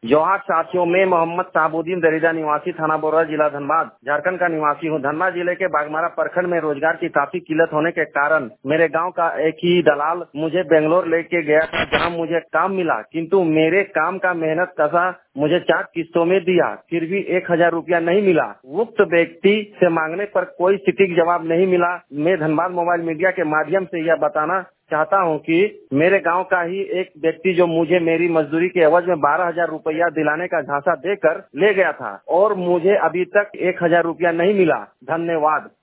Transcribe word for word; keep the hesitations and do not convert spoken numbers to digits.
जोहार साथियों, मैं मोहम्मद साबुद्दीन दरिजा निवासी थाना बोरवा जिला धनबाद झारखंड का निवासी हूँ। धनबाद जिले के बागमारा प्रखंड में रोजगार की काफी किल्लत होने के कारण मेरे गांव का एक ही दलाल मुझे बेंगलोर लेके गया था, जहां मुझे काम मिला, किंतु मेरे काम का मेहनत कसा मुझे चार किस्तों में दिया, फिर भी एक हजार रूपया नहीं मिला। उक्त व्यक्ति से मांगने पर कोई सटीक जवाब नहीं मिला। मैं धनबाद मोबाइल मीडिया के माध्यम से यह बताना चाहता हूं कि मेरे गांव का ही एक व्यक्ति जो मुझे मेरी मजदूरी के एवज में बारह हजार रूपया दिलाने का झांसा देकर ले गया था और मुझे अभी तक एक हजार रूपया नहीं मिला। धन्यवाद।